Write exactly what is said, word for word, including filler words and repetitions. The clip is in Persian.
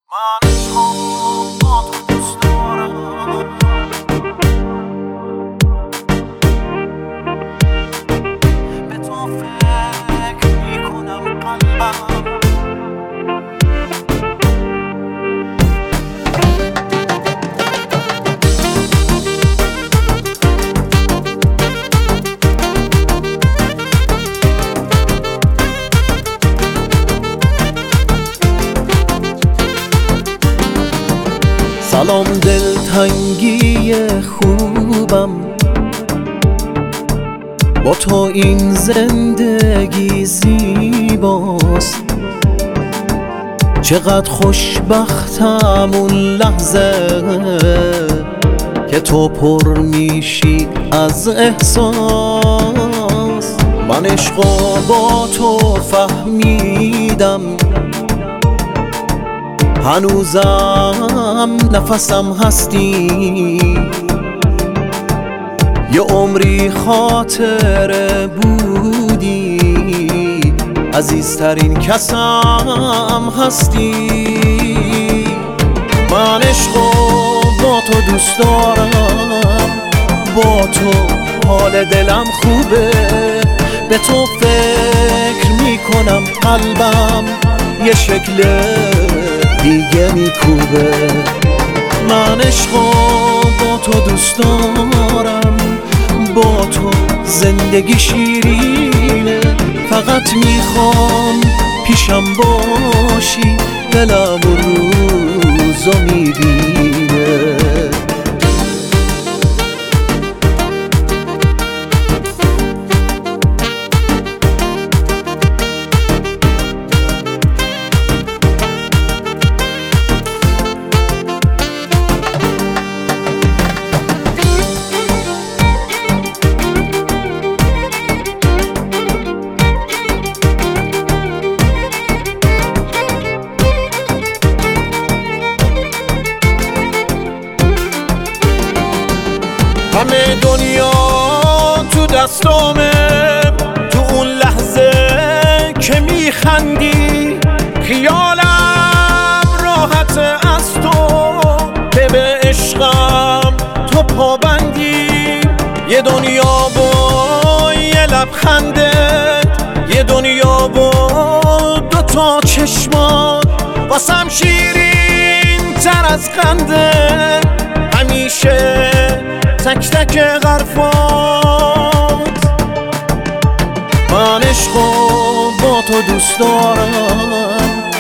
من عشقم با تو دوست دارم، به تو فکر میکنم قلبم. سلام دلتنگی خوبم، با تو این زندگی زیباست. چقدر خوشبختم اون لحظه که تو پر میشی از احساس. من عشقو با تو فهمیدم، هنوزم نفسم هستی. یه عمری خاطره بودی، عزیزترین کسم هستی. من عشقو با تو دوست دارم، با تو حال دلم خوبه، به تو فکر میکنم قلبم یه شکل دیگه میکوبه. من عشقو با تو دوست دارم، با تو زندگی شیرینه. فقط میخوام پیشم باشی، دلم و روزو میبینه. همه دنیا تو دستامه، تو اون لحظه که میخندی خیالم راحت از تو، که به عشقم تو پابندی. یه دنیا با یه لبخندت، یه دنیا با دوتا چشمات، واسم شیرین تر از خنده همیشه تک تک غرفات. من عشقو با تو دوست دارم،